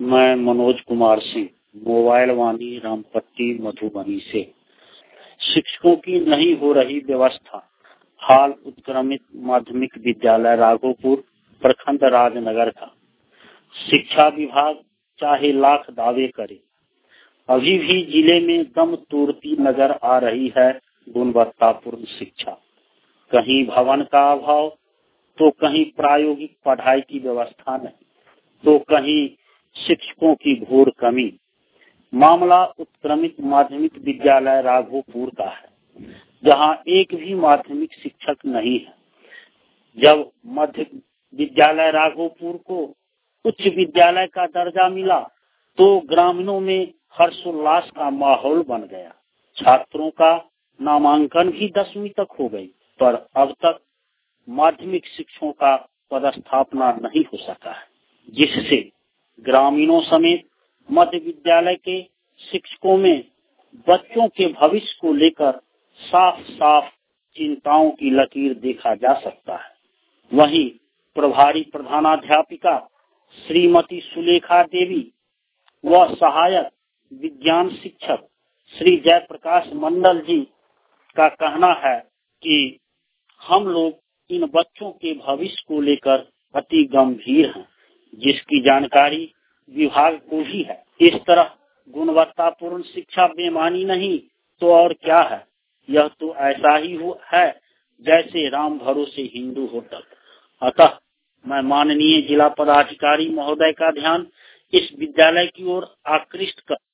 मैं मनोज कुमार सिंह, मोबाइल वाणी रामपट्टी मधुबनी से। शिक्षकों की नहीं हो रही व्यवस्था। हाल उत्क्रमित माध्यमिक विद्यालय राघोपुर प्रखंड राजनगर का। शिक्षा विभाग चाहे लाख दावे करे, अभी भी जिले में दम तोड़ती नजर आ रही है गुणवत्तापूर्ण शिक्षा। कहीं भवन का अभाव, तो कहीं प्रायोगिक पढ़ाई की व्यवस्था नहीं, तो कहीं शिक्षकों की घोर कमी। मामला उत्क्रमित माध्यमिक विद्यालय राघोपुर का है, जहां एक भी माध्यमिक शिक्षक नहीं है। जब मध्य विद्यालय राघोपुर को उच्च विद्यालय का दर्जा मिला, तो ग्रामीणों में हर्षोल्लास का माहौल बन गया। छात्रों का नामांकन भी 10वीं तक हो गई, पर अब तक माध्यमिक शिक्षकों का पदस्थापना नहीं हो सका है, जिससे ग्रामीणों समेत मध्य विद्यालय के शिक्षकों में बच्चों के भविष्य को लेकर साफ साफ चिंताओं की लकीर देखा जा सकता है। वहीं प्रभारी प्रधानाध्यापिका श्रीमती सुलेखा देवी व सहायक विज्ञान शिक्षक श्री जयप्रकाश मंडल जी का कहना है कि हम लोग इन बच्चों के भविष्य को लेकर अति गंभीर हैं, जिसकी जानकारी विभाग को भी है। इस तरह गुणवत्तापूर्ण शिक्षा बेमानी नहीं तो और क्या है। यह तो ऐसा ही है जैसे राम भरोसे हिंदू होटल। अतः मैं माननीय जिला पदाधिकारी महोदय का ध्यान इस विद्यालय की ओर आकृष्ट कर